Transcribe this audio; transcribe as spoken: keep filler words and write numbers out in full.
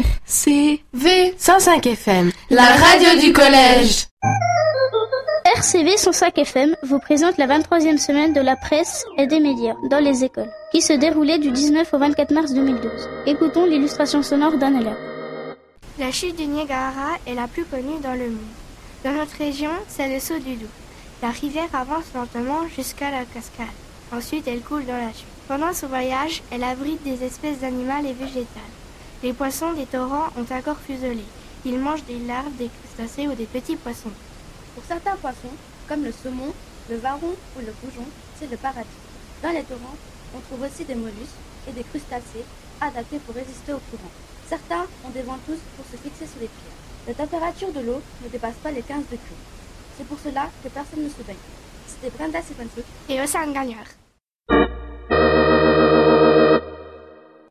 R C V cent cinq F M, la radio du collège. R C V cent cinq F M vous présente la vingt-troisième semaine de la presse et des médias dans les écoles, qui se déroulait du dix-neuf au vingt-quatre mars deux mille douze. Écoutons l'illustration sonore d'un élève. La chute du Niagara est la plus connue dans le monde. Dans notre région, c'est le saut du Loup. La rivière avance lentement jusqu'à la cascade. Ensuite, elle coule dans la chute. Pendant son voyage, elle abrite des espèces d'animaux et végétales. Les poissons des torrents ont un corps fuselé. Ils mangent des larves, des crustacés ou des petits poissons. Pour certains poissons, comme le saumon, le varon ou le goujon, c'est le paradis. Dans les torrents, on trouve aussi des mollusques et des crustacés adaptés pour résister au courant. Certains ont des ventouses pour se fixer sur les pierres. La température de l'eau ne dépasse pas les quinze degrés. C'est pour cela que personne ne se baigne. C'était Brenda Stefansuk et Océane Gagnard.